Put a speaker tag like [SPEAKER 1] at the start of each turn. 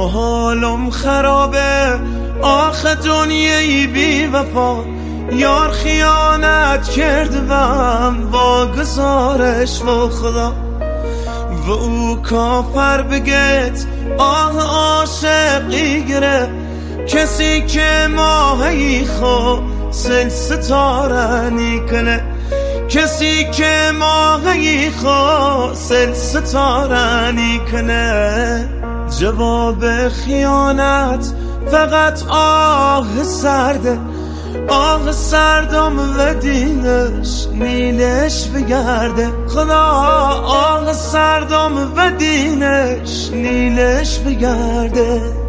[SPEAKER 1] اما حالم خرابه، آخه دنیای بی وفا. یار خیانت کرد وم با گزارش و خدا، و او کافر بگت آه عاشقی گره. کسی که ماهی خو سل ستاره کنه، کسی که ماهی خو سل ستاره کنه. جواب خیانت فقط آه سرده، آه سردم و دینش نیلش بگرده. خدا آه سردم و دینش نیلش بگرده.